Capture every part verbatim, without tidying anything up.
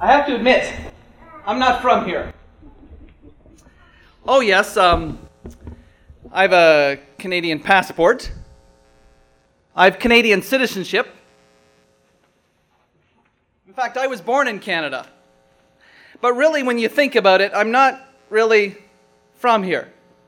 I have to admit, I'm not from here. Oh yes, um, I have a Canadian passport. I have Canadian citizenship. In fact, I was born in Canada. But really, when you think about it, I'm not really from here.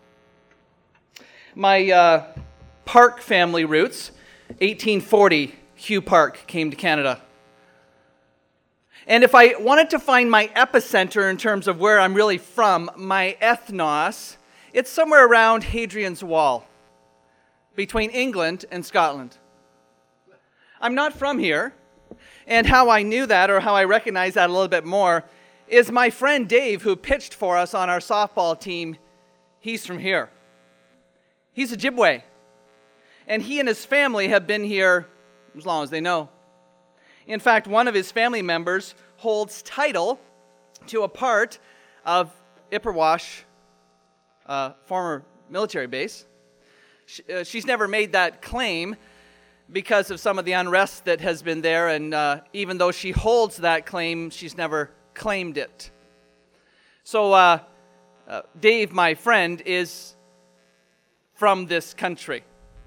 My uh, Park family roots, eighteen forty, Hugh Park came to Canada. And if I wanted to find my epicenter in terms of where I'm really from, my ethnos, it's somewhere around Hadrian's Wall, between England and Scotland. I'm not from here, and how I knew that, or how I recognize that a little bit more, is my friend Dave, who pitched for us on our softball team. He's from here. He's Ojibwe, and he and his family have been here as long as they know. In fact, one of his family members holds title to a part of Ipperwash, uh, former military base. She, uh, she's never made that claim because of some of the unrest that has been there, and uh, even though she holds that claim, she's never claimed it. So uh, uh, Dave, my friend, is from this country.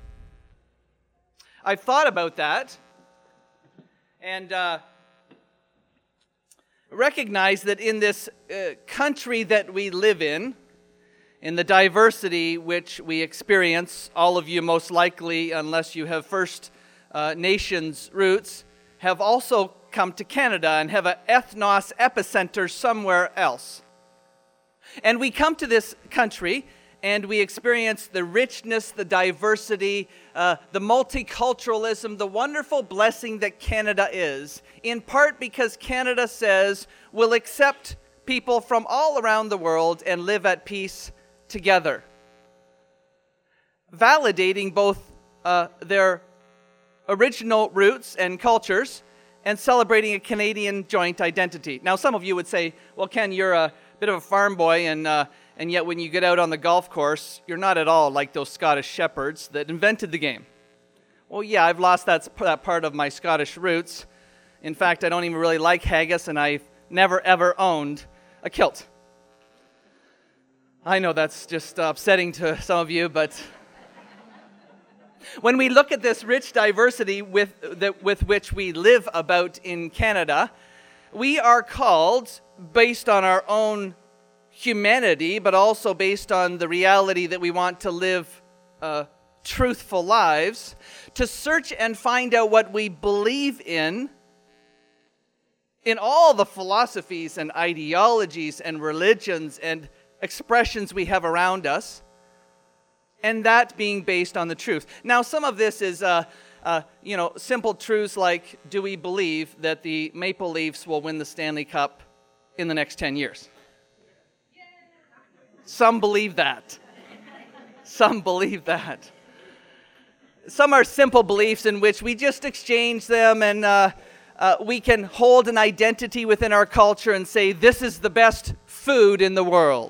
I've thought about that, and uh, recognize that in this uh, country that we live in, in the diversity which we experience, all of you most likely, unless you have First uh, Nations roots, have also come to Canada and have an ethnos epicenter somewhere else. And we come to this country and we experience the richness, the diversity, uh, the multiculturalism, the wonderful blessing that Canada is, in part because Canada says we'll accept people from all around the world and live at peace together, validating both uh, their original roots and cultures and celebrating a Canadian joint identity. Now, some of you would say, well, Ken, you're a bit of a farm boy, and uh, and yet when you get out on the golf course, you're not at all like those Scottish shepherds that invented the game. Well, yeah, I've lost that, that part of my Scottish roots. In fact, I don't even really like haggis, and I've never, ever owned a kilt. I know that's just upsetting to some of you, but when we look at this rich diversity with, the, with which we live about in Canada, we are called, based on our own humanity, but also based on the reality that we want to live uh, truthful lives, to search and find out what we believe in, in all the philosophies and ideologies and religions and expressions we have around us, and that being based on the truth. Now, some of this is, uh, uh, you know, simple truths like, do we believe that the Maple Leafs will win the Stanley Cup in the next ten years? Some believe that. Some believe that. Some are simple beliefs in which we just exchange them, and uh, uh, we can hold an identity within our culture and say, this is the best food in the world.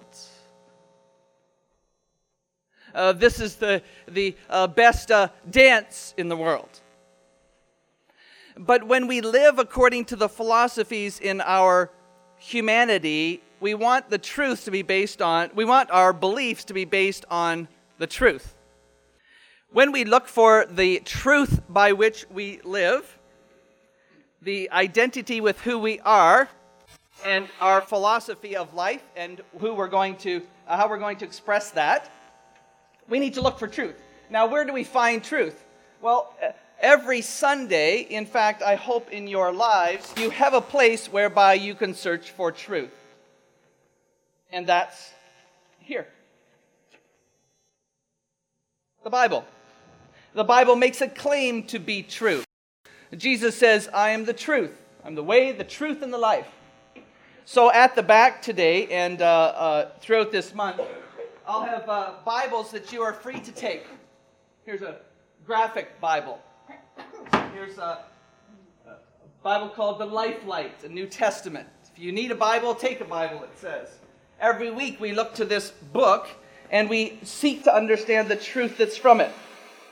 Uh, this is the, the uh, best uh, dance in the world. But when we live according to the philosophies in our humanity, we want the truth to be based on, we want our beliefs to be based on the truth. When we look for the truth by which we live, the identity with who we are, and our philosophy of life, and who we're going to, uh, how we're going to express that, we need to look for truth. Now, where do we find truth? Well, every Sunday, in fact, I hope in your lives, you have a place whereby you can search for truth. And that's here. The Bible. The Bible makes a claim to be true. Jesus says, I am the truth. I'm the way, the truth, and the life. So at the back today and uh, uh, throughout this month, I'll have uh, Bibles that you are free to take. Here's a graphic Bible. Here's a, a Bible called the Lifelight, a New Testament. If you need a Bible, take a Bible, it says. Every week we look to this book and we seek to understand the truth that's from it.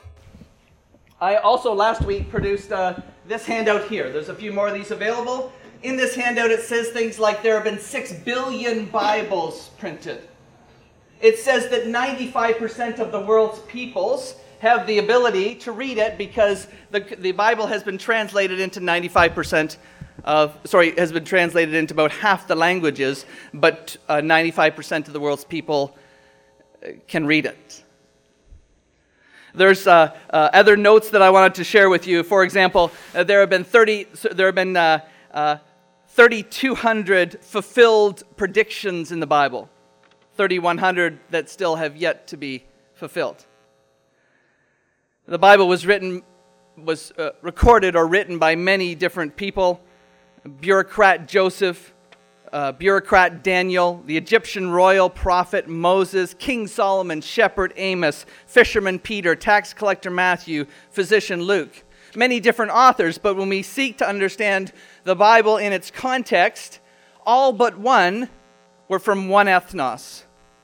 I also last week produced uh, this handout here. There's a few more of these available. In this handout, it says things like there have been six billion Bibles printed. It says that ninety-five percent of the world's peoples have the ability to read it because the, the Bible has been translated into ninety-five percent of, sorry, has been translated into about half the languages, but uh, ninety-five percent of the world's people can read it. There's uh, uh, other notes that I wanted to share with you. For example, uh, there have been thirty, there have been uh, uh, thirty-two hundred fulfilled predictions in the Bible. thirty-one hundred that still have yet to be fulfilled. The Bible was written, was uh, recorded or written by many different people. Bureaucrat Joseph, uh, bureaucrat Daniel, the Egyptian royal prophet Moses, King Solomon, shepherd Amos, fisherman Peter, tax collector Matthew, physician Luke. Many different authors, but when we seek to understand the Bible in its context, all but one were from one ethnos.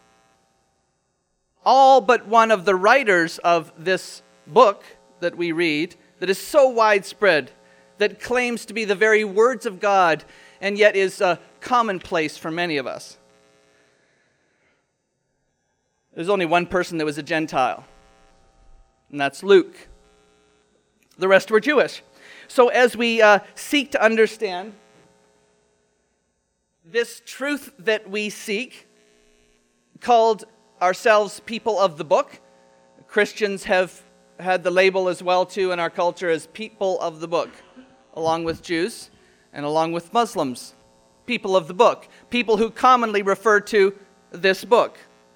All but one of the writers of this book that we read, that is so widespread, that claims to be the very words of God, and yet is uh, commonplace for many of us. There's only one person that was a Gentile, and that's Luke. The rest were Jewish. So as we uh, seek to understand this truth that we seek, called ourselves people of the book, Christians have had the label as well too in our culture as people of the book, along with Jews and along with Muslims. People of the book, people who commonly refer to this book.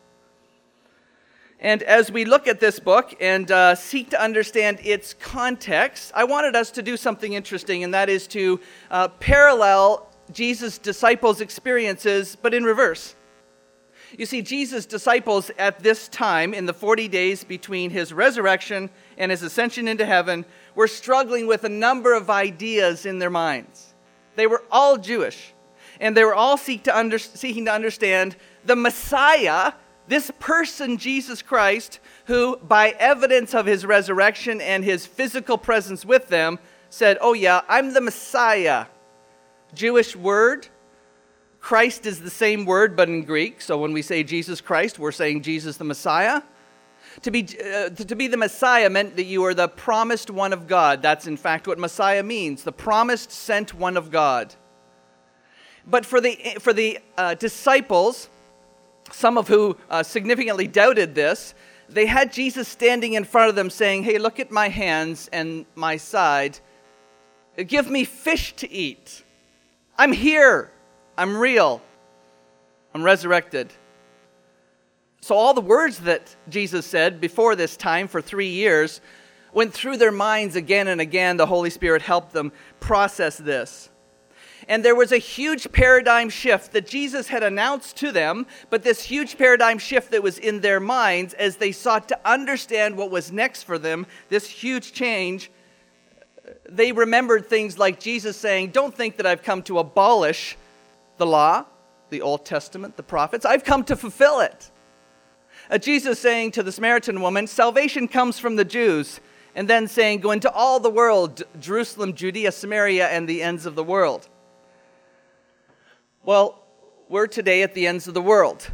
And as we look at this book and uh, seek to understand its context, I wanted us to do something interesting, and that is to uh, parallel Jesus' disciples' experiences, but in reverse. You see, Jesus' disciples at this time, in the forty days between his resurrection and his ascension into heaven, were struggling with a number of ideas in their minds. They were all Jewish, and they were all seek to under, seeking to understand the Messiah, this person, Jesus Christ, who, by evidence of his resurrection and his physical presence with them, said, oh yeah, I'm the Messiah. Jewish word. Christ is the same word, but in Greek. So when we say Jesus Christ, we're saying Jesus the Messiah. To be, uh, to be the Messiah meant that you are the promised one of God. That's in fact what Messiah means, the promised sent one of God. But for the, for the uh, disciples, some of who uh, significantly doubted this, they had Jesus standing in front of them saying, hey, look at my hands and my side. Give me fish to eat. I'm here. I'm real. I'm resurrected. So all the words that Jesus said before this time for three years went through their minds again and again. The Holy Spirit helped them process this. And there was a huge paradigm shift that Jesus had announced to them, but this huge paradigm shift that was in their minds as they sought to understand what was next for them, this huge change, they remembered things like Jesus saying, don't think that I've come to abolish the law, the Old Testament, the prophets. I've come to fulfill it. Uh, Jesus saying to the Samaritan woman, salvation comes from the Jews, and then saying, go into all the world, Jerusalem, Judea, Samaria, and the ends of the world. Well, we're today at the ends of the world.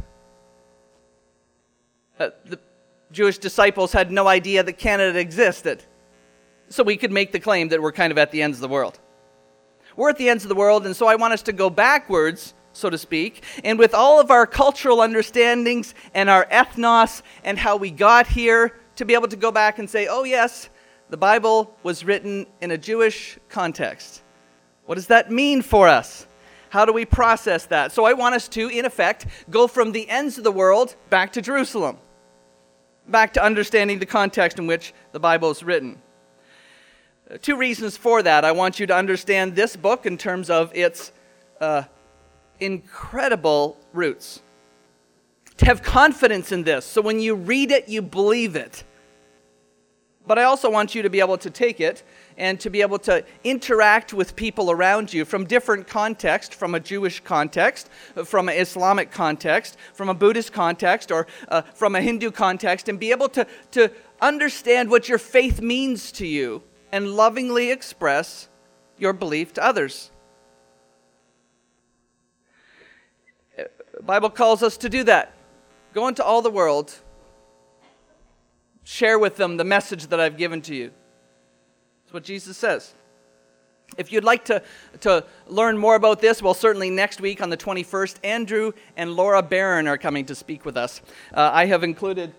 Uh, the Jewish disciples had no idea that Canada existed, so we could make the claim that we're kind of at the ends of the world. We're at the ends of the world, and so I want us to go backwards, so to speak, and with all of our cultural understandings and our ethnos and how we got here, to be able to go back and say, oh yes, the Bible was written in a Jewish context. What does that mean for us? How do we process that? So I want us to, in effect, go from the ends of the world back to Jerusalem, back to understanding the context in which the Bible is written. Two reasons for that. I want you to understand this book in terms of its uh, incredible roots. To have confidence in this, so when you read it, you believe it. But I also want you to be able to take it and to be able to interact with people around you from different contexts, from a Jewish context, from an Islamic context, from a Buddhist context, or uh, from a Hindu context, and be able to, to understand what your faith means to you and lovingly express your belief to others. The Bible calls us to do that. Go into all the world, share with them the message that I've given to you. That's what Jesus says. If you'd like to, to learn more about this, well, certainly next week on the twenty-first, Andrew and Laura Barron are coming to speak with us. Uh, I have included,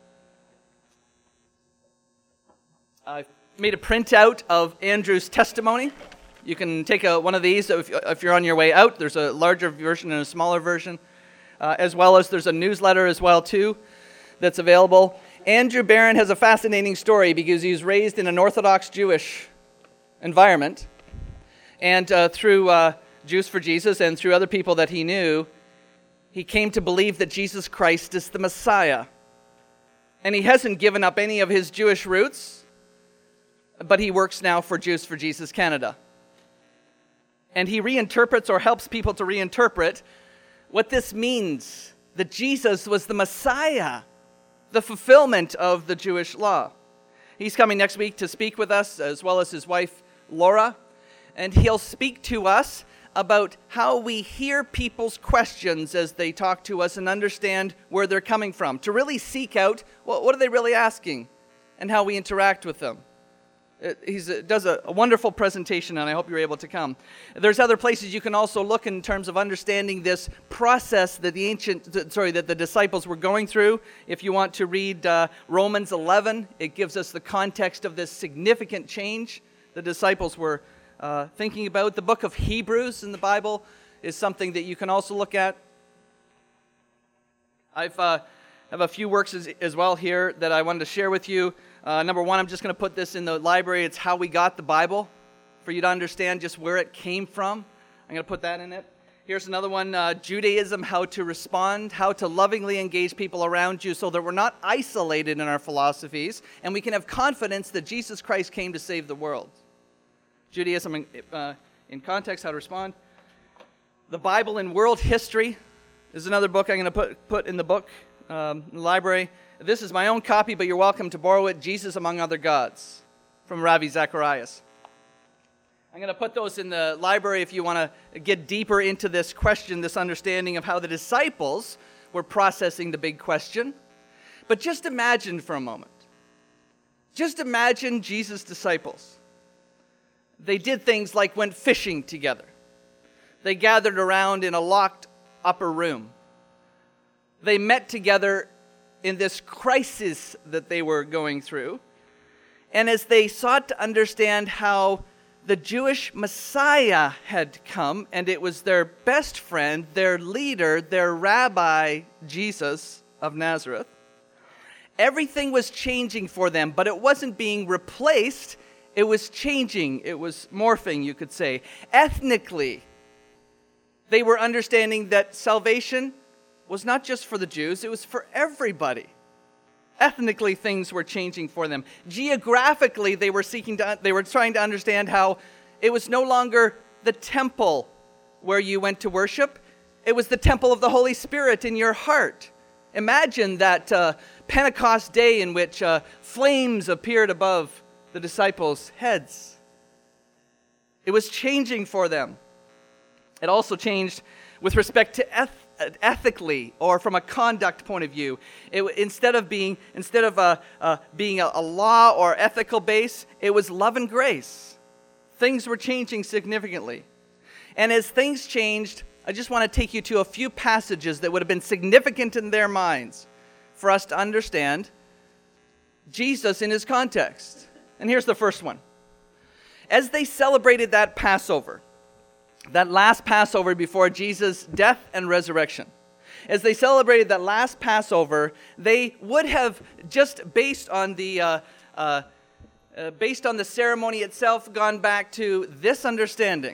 I've made a printout of Andrew's testimony. You can take a, one of these if, if you're on your way out. There's a larger version and a smaller version, uh, as well as there's a newsletter as well, too, that's available. Andrew Barron has a fascinating story because he was raised in an Orthodox Jewish environment. And uh, through uh, Jews for Jesus and through other people that he knew, he came to believe that Jesus Christ is the Messiah. And he hasn't given up any of his Jewish roots, but he works now for Jews for Jesus Canada. And he reinterprets or helps people to reinterpret what this means, that Jesus was the Messiah, the fulfillment of the Jewish law. He's coming next week to speak with us, as well as his wife, Laura. And he'll speak to us about how we hear people's questions as they talk to us and understand where they're coming from, to really seek out, well, what are they really asking, and how we interact with them. He does a, a wonderful presentation, and I hope you're able to come. There's other places you can also look in terms of understanding this process that the ancient, sorry, that the disciples were going through. If you want to read uh, Romans eleven, it gives us the context of this significant change the disciples were uh, thinking about. The book of Hebrews in the Bible is something that you can also look at. I've uh, have a few works as, as well here that I wanted to share with you. Uh, number one, I'm just going to put this in the library. It's How We Got the Bible, for you to understand just where it came from. I'm going to put that in it. Here's another one, uh, Judaism, How to Respond, How to Lovingly Engage People Around You so that we're not isolated in our philosophies and we can have confidence that Jesus Christ came to save the world. Judaism in, uh, in Context, How to Respond. The Bible in World History is another book I'm going to put, put in the book, um, in the library. This is my own copy, but you're welcome to borrow it. Jesus Among Other Gods, from Ravi Zacharias. I'm going to put those in the library if you want to get deeper into this question, this understanding of how the disciples were processing the big question. But just imagine for a moment. Just imagine Jesus' disciples. They did things like went fishing together. They gathered around in a locked upper room. They met together in this crisis that they were going through. And as they sought to understand how the Jewish Messiah had come, and it was their best friend, their leader, their rabbi, Jesus of Nazareth, everything was changing for them, but it wasn't being replaced. It was changing. It was morphing, you could say. Ethnically, they were understanding that salvation was not just for the Jews, it was for everybody. Ethnically, things were changing for them. Geographically, they were seeking to, they were trying to understand how it was no longer the temple where you went to worship. It was the temple of the Holy Spirit in your heart. Imagine that uh, Pentecost day in which uh, flames appeared above the disciples' heads. It was changing for them. It also changed with respect to eth- ethically, or from a conduct point of view. It, instead of being instead of uh, uh, being a, a law or ethical base, it was love and grace. Things were changing significantly. And as things changed, I just want to take you to a few passages that would have been significant in their minds for us to understand Jesus in his context. And here's the first one. As they celebrated that Passover, that last Passover before Jesus' death and resurrection, as they celebrated that last Passover, they would have, just based on the uh, uh, uh, based on the ceremony itself, gone back to this understanding,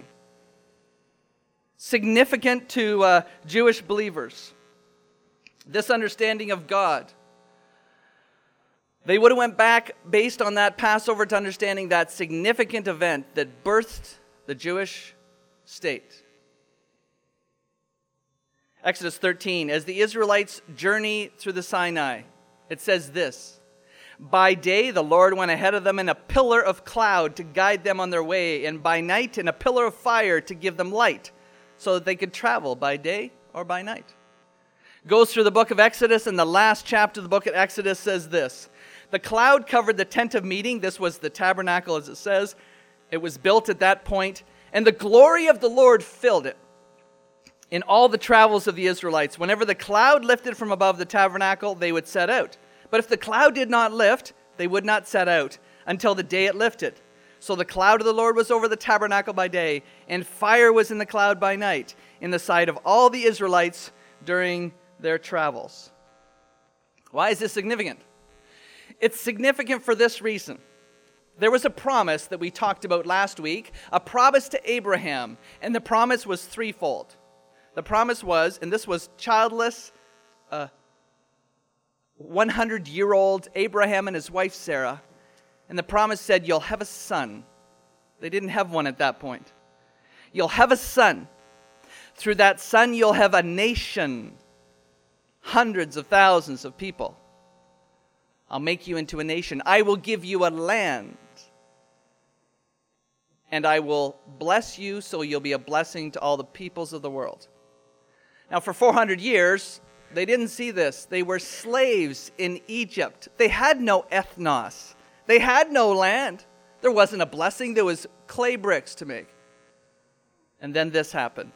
significant to uh, Jewish believers, this understanding of God. They would have went back based on that Passover to understanding that significant event that birthed the Jewish state. Exodus thirteen, as the Israelites journey through the Sinai, it says this: by day the Lord went ahead of them in a pillar of cloud to guide them on their way, and by night in a pillar of fire to give them light, so that they could travel by day or by night. goes through the book of Exodus, and the last chapter of the book of Exodus says this. The cloud covered the tent of meeting. This was the tabernacle, as it says. It was built at that point, and the glory of the Lord filled it. In all the travels of the Israelites, whenever the cloud lifted from above the tabernacle, they would set out. But if the cloud did not lift, they would not set out until the day it lifted. So the cloud of the Lord was over the tabernacle by day, and fire was in the cloud by night, in the sight of all the Israelites during their travels. Why is this significant? It's significant for this reason. There was a promise that we talked about last week, a promise to Abraham, and the promise was threefold. The promise was, and this was childless, uh, hundred-year-old Abraham and his wife Sarah, and the promise said, you'll have a son. They didn't have one at that point. You'll have a son. Through that son, you'll have a nation, hundreds of thousands of people. I'll make you into a nation. I will give you a land. And I will bless you so you'll be a blessing to all the peoples of the world. Now, for four hundred years, they didn't see this. They were slaves in Egypt. They had no ethnos. They had no land. There wasn't a blessing. There was clay bricks to make. And then this happened.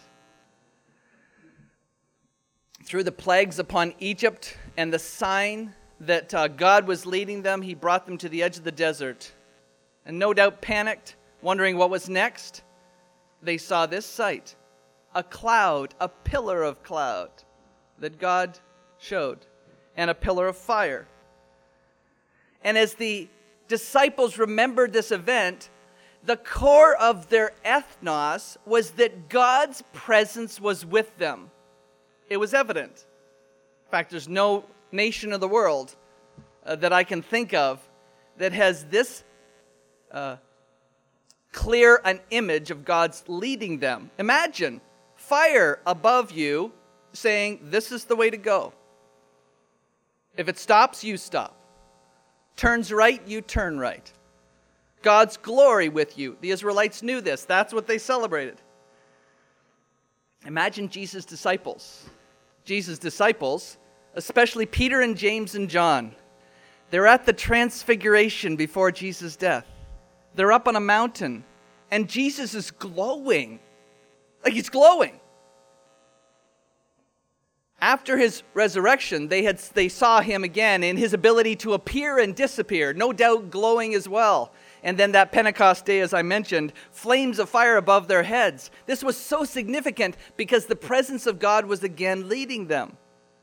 Through the plagues upon Egypt and the sign that uh, God was leading them, he brought them to the edge of the desert. And no doubt panicked, wondering what was next. They saw this sight, a cloud, a pillar of cloud that God showed, and a pillar of fire. And as the disciples remembered this event, the core of their ethnos was that God's presence was with them. It was evident. In fact, there's no nation of the world uh, that I can think of that has this uh, clear an image of God's leading them. Imagine fire above you saying, this is the way to go. If it stops, you stop. Turns right, you turn right. God's glory with you. The Israelites knew this. That's what they celebrated. Imagine Jesus' disciples. Jesus' disciples, especially Peter and James and John. They're at the transfiguration before Jesus' death. They're up on a mountain, and Jesus is glowing. Like he's glowing. After his resurrection, they had they saw him again in his ability to appear and disappear, no doubt glowing as well. And then that Pentecost day, as I mentioned, flames of fire above their heads. This was so significant because the presence of God was again leading them.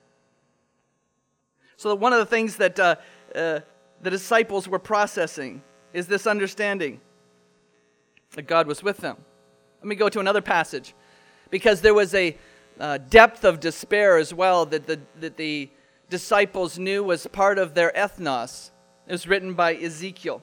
So one of the things that uh, uh, the disciples were processing is this understanding that God was with them. Let me go to another passage, because there was a uh, depth of despair as well that the, that the disciples knew was part of their ethnos. It was written by Ezekiel.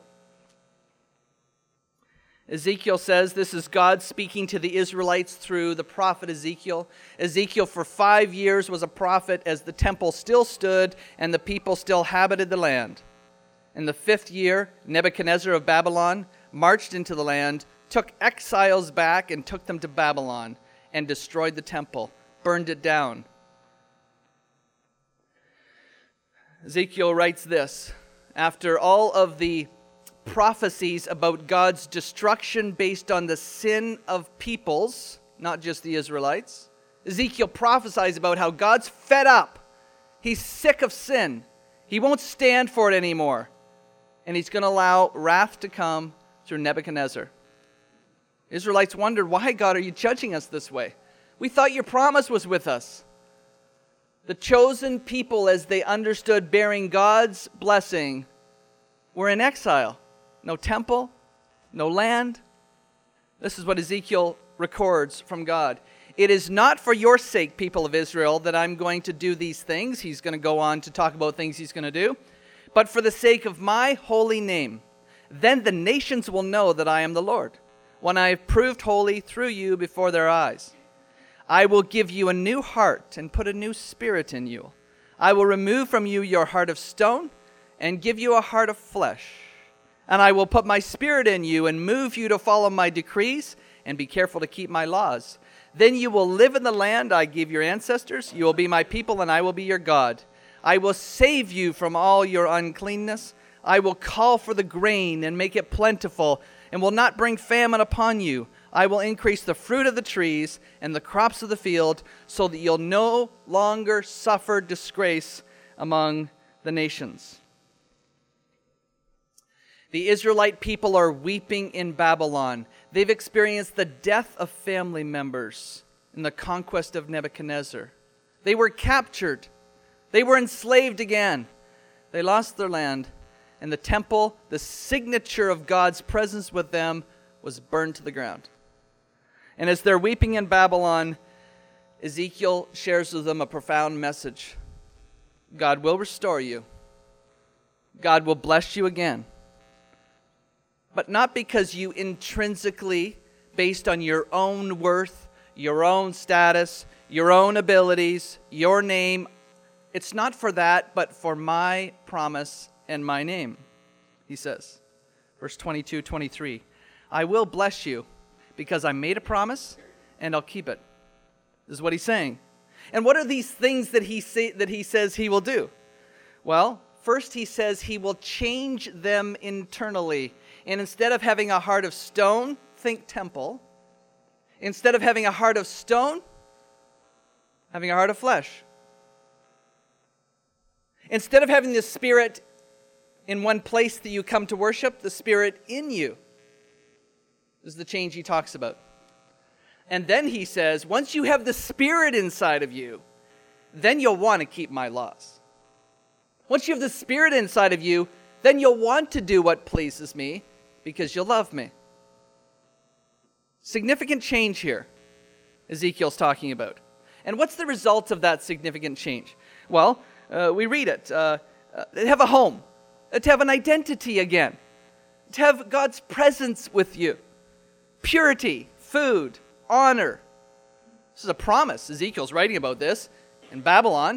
Ezekiel says this is God speaking to the Israelites through the prophet Ezekiel. Ezekiel for five years was a prophet as the temple still stood and the people still habited the land. In the fifth year, Nebuchadnezzar of Babylon marched into the land, took exiles back and took them to Babylon, and destroyed the temple, burned it down. Ezekiel writes this, after all of the prophecies about God's destruction based on the sin of peoples, not just the Israelites. Ezekiel prophesies about how God's fed up. He's sick of sin. He won't stand for it anymore. And he's going to allow wrath to come through Nebuchadnezzar. Israelites wondered, why, God, are you judging us this way? We thought your promise was with us. The chosen people, as they understood bearing God's blessing, were in exile. No temple, no land. This is what Ezekiel records from God. It is not for your sake, people of Israel, that I'm going to do these things. He's going to go on to talk about things he's going to do. But for the sake of my holy name. Then the nations will know that I am the Lord, when I have proved holy through you before their eyes. I will give you a new heart and put a new spirit in you. I will remove from you your heart of stone and give you a heart of flesh. And I will put my spirit in you and move you to follow my decrees and be careful to keep my laws. Then you will live in the land I gave your ancestors. You will be my people, and I will be your God. I will save you from all your uncleanness. I will call for the grain and make it plentiful, and will not bring famine upon you. I will increase the fruit of the trees and the crops of the field, so that you'll no longer suffer disgrace among the nations. The Israelite people are weeping in Babylon. They've experienced the death of family members in the conquest of Nebuchadnezzar. They were captured. They were enslaved again. They lost their land. And the temple, the signature of God's presence with them, was burned to the ground. And as they're weeping in Babylon, Ezekiel shares with them a profound message. God will restore you. God will bless you again. But not because you intrinsically, based on your own worth, your own status, your own abilities, your name. It's not for that, but for my promise and my name, he says. Verse twenty-two, twenty-three. I will bless you because I made a promise and I'll keep it. This is what he's saying. And what are these things that he say, that he says he will do? Well, first he says he will change them internally. And instead of having a heart of stone, think temple. Instead of having a heart of stone, having a heart of flesh. Instead of having the Spirit in one place that you come to worship, the Spirit in you. This is the change he talks about. And then he says, once you have the Spirit inside of you, then you'll want to keep my laws. Once you have the Spirit inside of you, then you'll want to do what pleases me because you'll love me. Significant change here, Ezekiel's talking about. And what's the result of that significant change? Well, uh, we read it. Uh, uh, to have a home, uh, to have an identity again, to have God's presence with you, purity, food, honor. This is a promise. Ezekiel's writing about this in Babylon.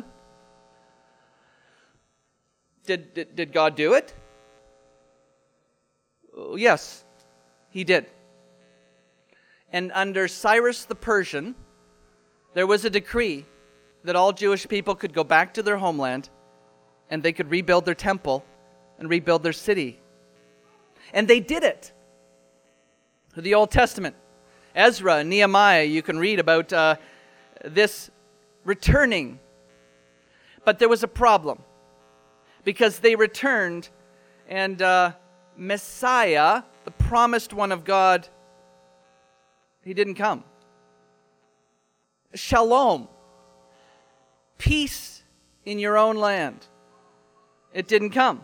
Did, did, did God do it? Oh, yes, he did. And under Cyrus the Persian, there was a decree that all Jewish people could go back to their homeland and they could rebuild their temple and rebuild their city. And they did it. The Old Testament, Ezra and Nehemiah, you can read about uh, this returning. But there was a problem because they returned and uh, Messiah, the promised one of God, he didn't come. Shalom, peace in your own land. It didn't come.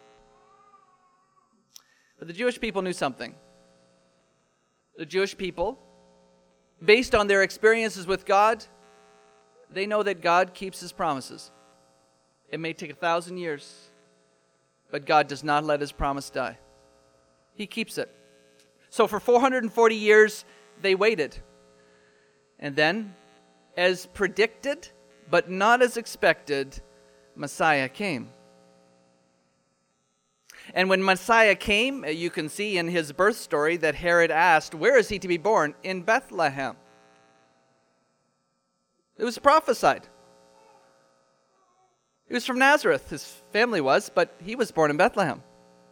But the Jewish people knew something. The Jewish people, based on their experiences with God, they know that God keeps his promises. It may take a thousand years, but God does not let his promise die. He keeps it. So for four hundred forty years, they waited. And then, as predicted, but not as expected, Messiah came. And when Messiah came, you can see in his birth story that Herod asked, where is he to be born? In Bethlehem. It was prophesied. He was from Nazareth, his family was, but he was born in Bethlehem.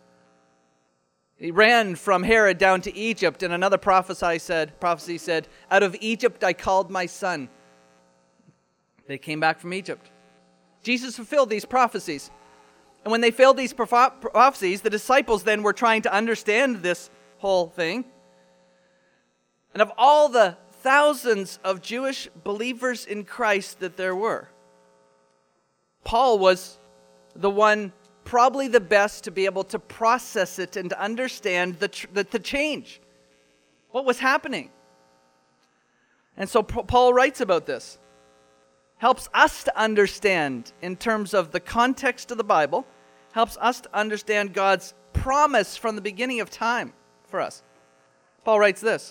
He ran from Herod down to Egypt, and another prophecy said, prophecy said, out of Egypt I called my son. They came back from Egypt. Jesus fulfilled these prophecies. And when they failed these prophecies, the disciples then were trying to understand this whole thing. And of all the thousands of Jewish believers in Christ that there were, Paul was the one probably the best to be able to process it and to understand the, the, the change. What was happening? And so Paul writes about this. Helps us to understand in terms of the context of the Bible, helps us to understand God's promise from the beginning of time for us. Paul writes this.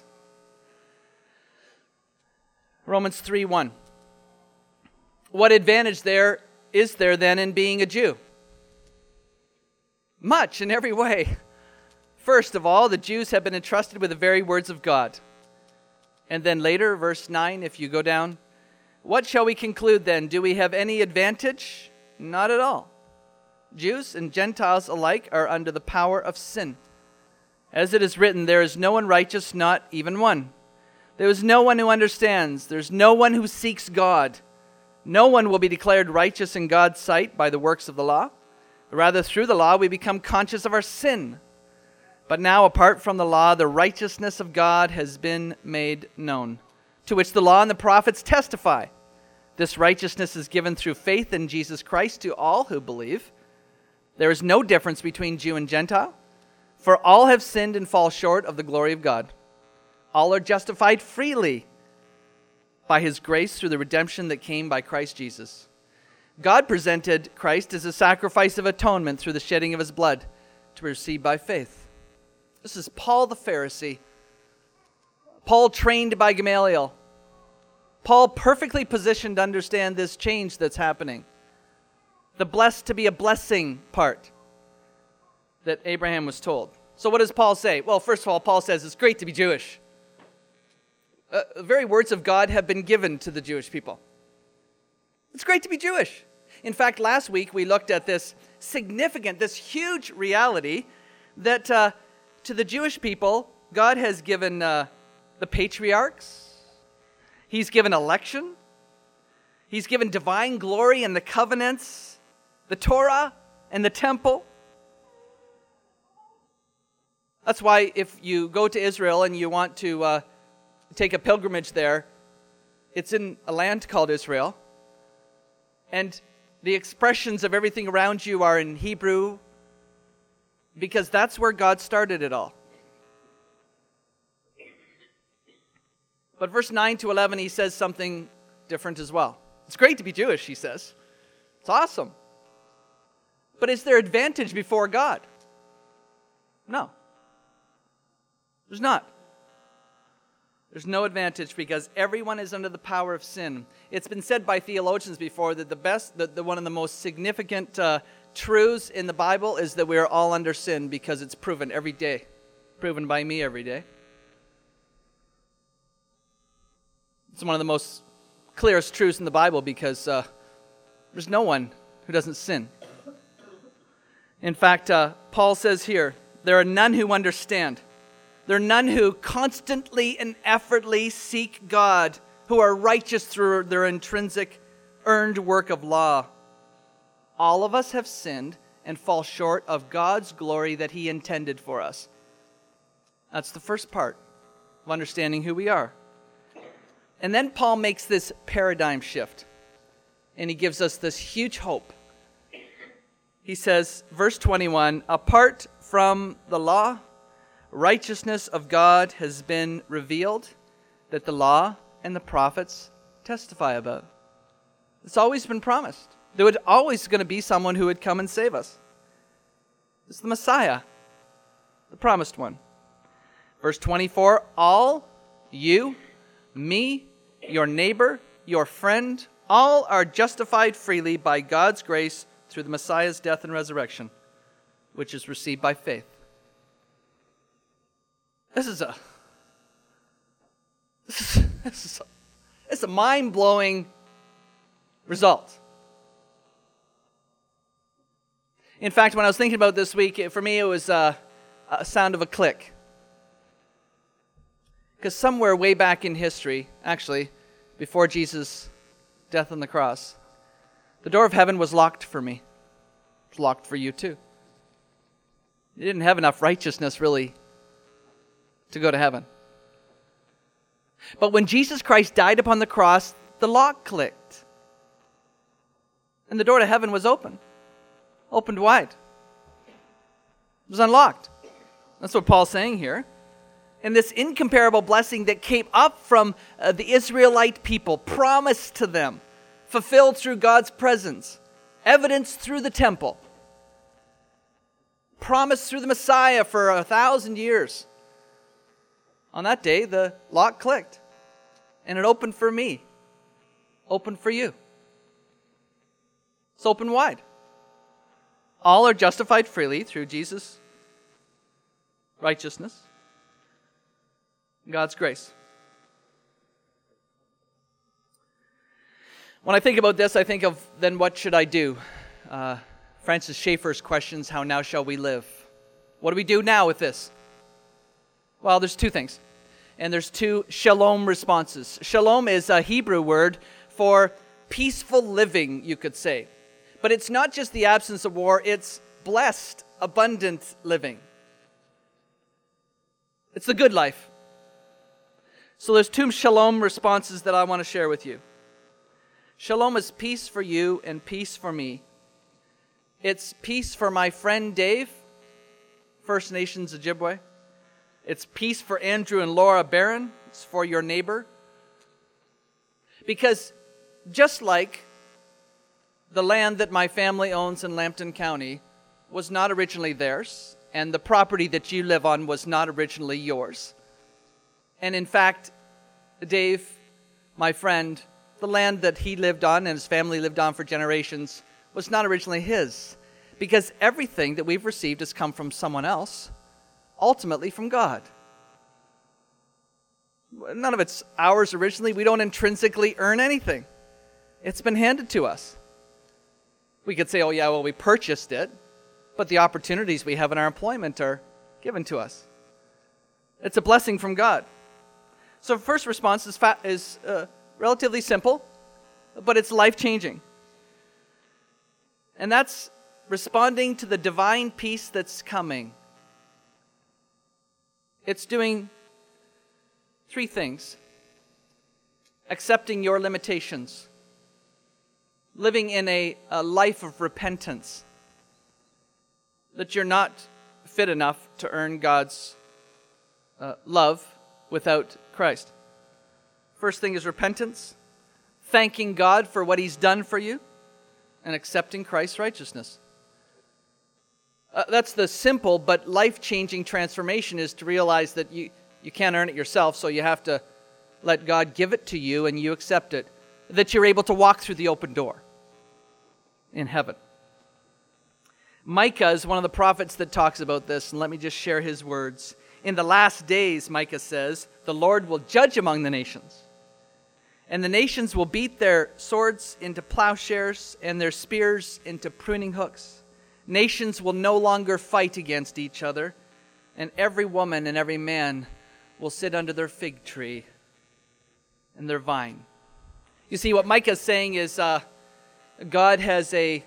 Romans three one. What advantage there is there then in being a Jew? Much in every way. First of all, the Jews have been entrusted with the very words of God. And then later, verse nine, if you go down, what shall we conclude then? Do we have any advantage? Not at all. Jews and Gentiles alike are under the power of sin. As it is written, there is no one righteous, not even one. There is no one who understands. There's no one who seeks God. No one will be declared righteous in God's sight by the works of the law. Rather, through the law, we become conscious of our sin. But now, apart from the law, the righteousness of God has been made known, to which the law and the prophets testify. This righteousness is given through faith in Jesus Christ to all who believe. There is no difference between Jew and Gentile, for all have sinned and fall short of the glory of God. All are justified freely by his grace through the redemption that came by Christ Jesus. God presented Christ as a sacrifice of atonement through the shedding of his blood to be received by faith. This is Paul the Pharisee. Paul trained by Gamaliel. Paul perfectly positioned to understand this change that's happening. The blessed to be a blessing part that Abraham was told. So what does Paul say? Well, first of all, Paul says it's great to be Jewish. Uh, the very words of God have been given to the Jewish people. It's great to be Jewish. In fact, last week we looked at this significant, this huge reality that uh, to the Jewish people, God has given uh, the patriarchs. He's given election. He's given divine glory and the covenants, the Torah and the temple. That's why if you go to Israel and you want to uh, take a pilgrimage there, it's in a land called Israel. And the expressions of everything around you are in Hebrew, because that's where God started it all. But verse nine to eleven, he says something different as well. It's great to be Jewish, he says. It's awesome. But is there advantage before God? No. There's not. There's no advantage because everyone is under the power of sin. It's been said by theologians before that the best, that the, one of the most significant uh, truths in the Bible is that we are all under sin because it's proven every day. Proven by me every day. It's one of the most clearest truths in the Bible because uh, there's no one who doesn't sin. In fact, uh, Paul says here, there are none who understand. There are none who constantly and effortlessly seek God, who are righteous through their intrinsic earned work of law. All of us have sinned and fall short of God's glory that he intended for us. That's the first part of understanding who we are. And then Paul makes this paradigm shift, and he gives us this huge hope. He says, verse twenty-one, apart from the law, righteousness of God has been revealed, that the law and the prophets testify about. It's always been promised. There would always going to be someone who would come and save us. It's the Messiah, the promised one. Verse twenty-four, all, you, me, your neighbor, your friend, all are justified freely by God's grace through the Messiah's death and resurrection, which is received by faith. This is a, this is, this is a, it's a mind-blowing result. In fact, when I was thinking about this week, for me it was a, a sound of a click. Because somewhere way back in history, actually, before Jesus' death on the cross, the door of heaven was locked for me. It's locked for you too. You didn't have enough righteousness, really, to go to heaven. But when Jesus Christ died upon the cross, the lock clicked. And the door to heaven was open. Opened wide. It was unlocked. That's what Paul's saying here. And this incomparable blessing that came up from uh, the Israelite people, promised to them, fulfilled through God's presence, evidenced through the temple, promised through the Messiah for a thousand years. On that day, the lock clicked, and it opened for me, opened for you. It's open wide. All are justified freely through Jesus' righteousness, God's grace. When I think about this, I think of, then what should I do? Uh, Francis Schaeffer's questions, how now shall we live? What do we do now with this? Well, there's two things. And there's two shalom responses. Shalom is a Hebrew word for peaceful living, you could say. But it's not just the absence of war, it's blessed, abundant living. It's the good life. So there's two shalom responses that I want to share with you. Shalom is peace for you and peace for me. It's peace for my friend Dave, First Nations Ojibwe. It's peace for Andrew and Laura Barron. It's for your neighbor. Because just like the land that my family owns in Lambton County was not originally theirs, and the property that you live on was not originally yours. And in fact, Dave, my friend, the land that he lived on and his family lived on for generations was not originally his, because everything that we've received has come from someone else, ultimately from God. None of it's ours originally. We don't intrinsically earn anything. It's been handed to us. We could say, oh yeah, well, we purchased it, but the opportunities we have in our employment are given to us. It's a blessing from God. So first response is, fa- is uh, relatively simple, but it's life-changing. And that's responding to the divine peace that's coming. It's doing three things. Accepting your limitations. Living in a, a life of repentance. That you're not fit enough to earn God's uh, love without Christ. First thing is repentance. Thanking God for what He's done for you. And accepting Christ's righteousness. Uh, that's the simple but life-changing transformation, is to realize that you, you can't earn it yourself, so you have to let God give it to you and you accept it. That you're able to walk through the open door in heaven. Micah is one of the prophets that talks about this, and let me just share his words. In the last days, Micah says, the Lord will judge among the nations. And the nations will beat their swords into plowshares and their spears into pruning hooks. Nations will no longer fight against each other, and every woman and every man will sit under their fig tree and their vine. You see, what Micah is saying is uh, God has a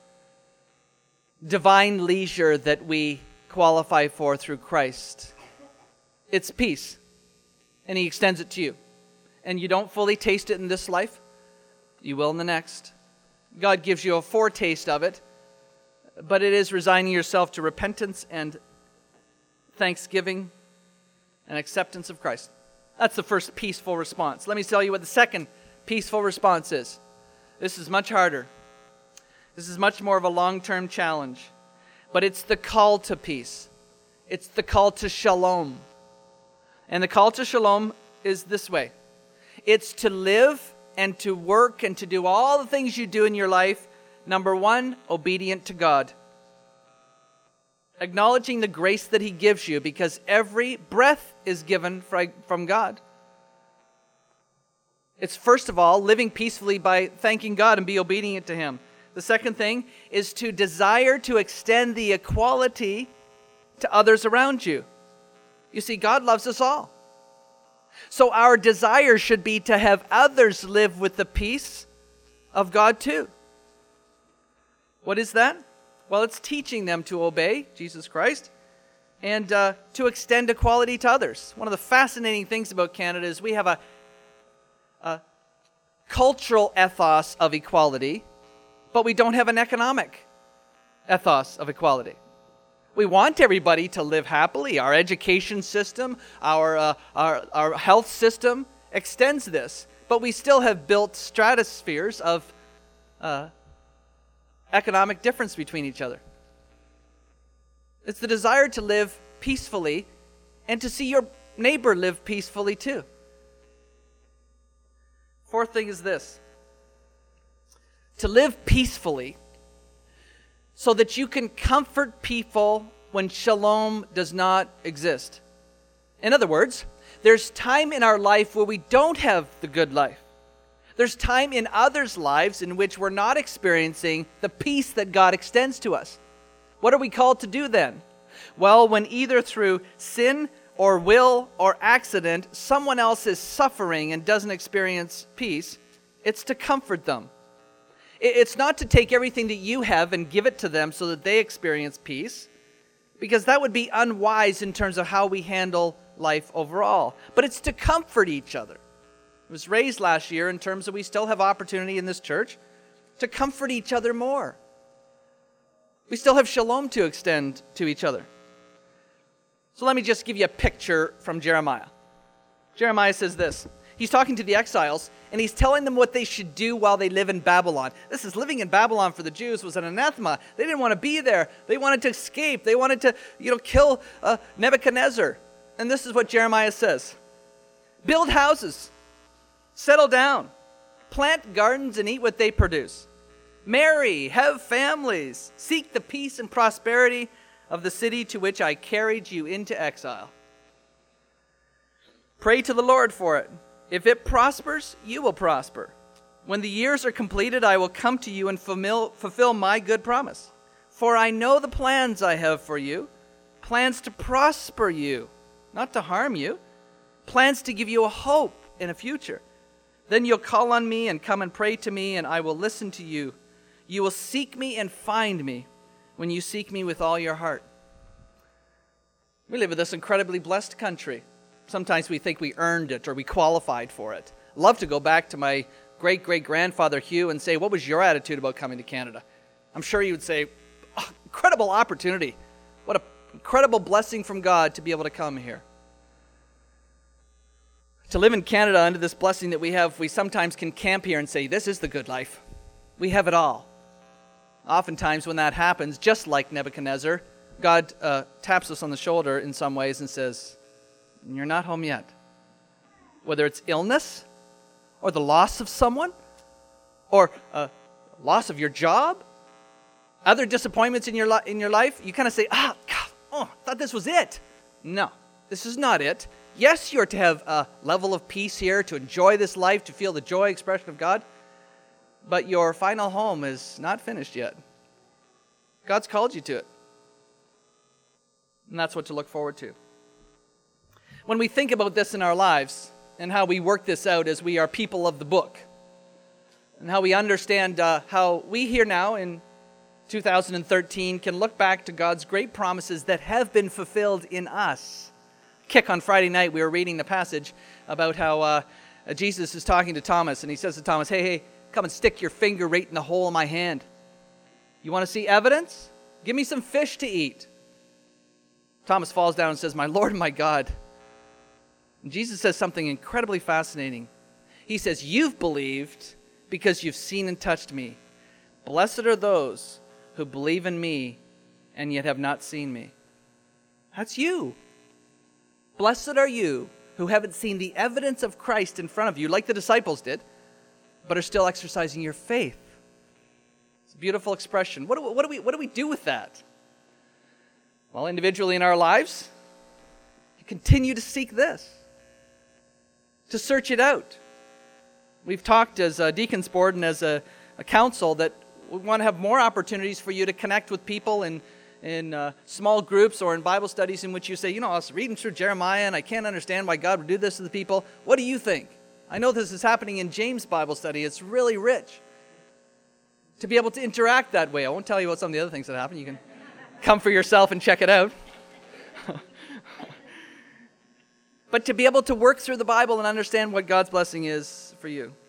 divine leisure that we qualify for through Christ. It's peace, and He extends it to you. And you don't fully taste it in this life, you will in the next. God gives you a foretaste of it, but it is resigning yourself to repentance and thanksgiving and acceptance of Christ. That's the first peaceful response. Let me tell you what the second peaceful response is. This is much harder. This is much more of a long-term challenge. But it's the call to peace. It's the call to shalom. And the call to shalom is this way. It's to live and to work and to do all the things you do in your life. Number one, obedient to God. Acknowledging the grace that He gives you, because every breath is given from God. It's first of all living peacefully by thanking God and be obedient to Him. The second thing is to desire to extend the equality to others around you. You see, God loves us all. So our desire should be to have others live with the peace of God too. What is that? Well, it's teaching them to obey Jesus Christ and uh, to extend equality to others. One of the fascinating things about Canada is we have a, a cultural ethos of equality, but we don't have an economic ethos of equality. We want everybody to live happily. Our education system, our, uh, our, our health system extends this. But we still have built stratospheres of uh, economic difference between each other. It's the desire to live peacefully and to see your neighbor live peacefully too. Fourth thing is this. To live peacefully so that you can comfort people when shalom does not exist. In other words, there's time in our life where we don't have the good life. There's time in others' lives in which we're not experiencing the peace that God extends to us. What are we called to do then? Well, when either through sin or will or accident, someone else is suffering and doesn't experience peace, it's to comfort them. It's not to take everything that you have and give it to them so that they experience peace, because that would be unwise in terms of how we handle life overall. But it's to comfort each other. It was raised last year in terms of we still have opportunity in this church to comfort each other more. We still have shalom to extend to each other. So let me just give you a picture from Jeremiah. Jeremiah says this. He's talking to the exiles, and he's telling them what they should do while they live in Babylon. This is living in Babylon for the Jews was an anathema. They didn't want to be there. They wanted to escape. They wanted to, you know, kill uh, Nebuchadnezzar. And this is what Jeremiah says. Build houses. Settle down. Plant gardens and eat what they produce. Marry. Have families. Seek the peace and prosperity of the city to which I carried you into exile. Pray to the Lord for it. If it prospers, you will prosper. When the years are completed, I will come to you and fulfill my good promise. For I know the plans I have for you, plans to prosper you, not to harm you, plans to give you a hope and a future. Then you'll call on me and come and pray to me, and I will listen to you. You will seek me and find me when you seek me with all your heart. We live in this incredibly blessed country. Sometimes we think we earned it or we qualified for it. I'd love to go back to my great-great-grandfather Hugh and say, what was your attitude about coming to Canada? I'm sure he would say, oh, incredible opportunity. What an incredible blessing from God to be able to come here. To live in Canada under this blessing that we have, we sometimes can camp here and say, this is the good life. We have it all. Oftentimes when that happens, just like Nebuchadnezzar, God uh, taps us on the shoulder in some ways and says, you're not home yet. Whether it's illness or the loss of someone or uh, loss of your job, other disappointments in your, li- in your life, you kind of say, ah, God, oh, I thought this was it. No, this is not it. Yes, you're to have a level of peace here, to enjoy this life, to feel the joy expression of God, but your final home is not finished yet. God's called you to it. And that's what to look forward to. When we think about this in our lives and how we work this out as we are people of the book and how we understand uh, how we here now in two thousand thirteen can look back to God's great promises that have been fulfilled in us. Kick on Friday night, we were reading the passage about how uh, Jesus is talking to Thomas, and he says to Thomas, hey, hey, come and stick your finger right in the hole of my hand. You want to see evidence? Give me some fish to eat. Thomas falls down and says, my Lord and my God. And Jesus says something incredibly fascinating. He says, you've believed because you've seen and touched me. Blessed are those who believe in me and yet have not seen me. That's you. Blessed are you who haven't seen the evidence of Christ in front of you, like the disciples did, but are still exercising your faith. It's a beautiful expression. What do, what do we, what do we do with that? Well, individually in our lives, you continue to seek this, to search it out. We've talked as a deacons board and as a, a council that we want to have more opportunities for you to connect with people in, in uh, small groups or in Bible studies in which you say, you know, I was reading through Jeremiah and I can't understand why God would do this to the people. What do you think? I know this is happening in James' Bible study. It's really rich to be able to interact that way. I won't tell you what some of the other things that happen. You can come for yourself and check it out. But to be able to work through the Bible and understand what God's blessing is for you.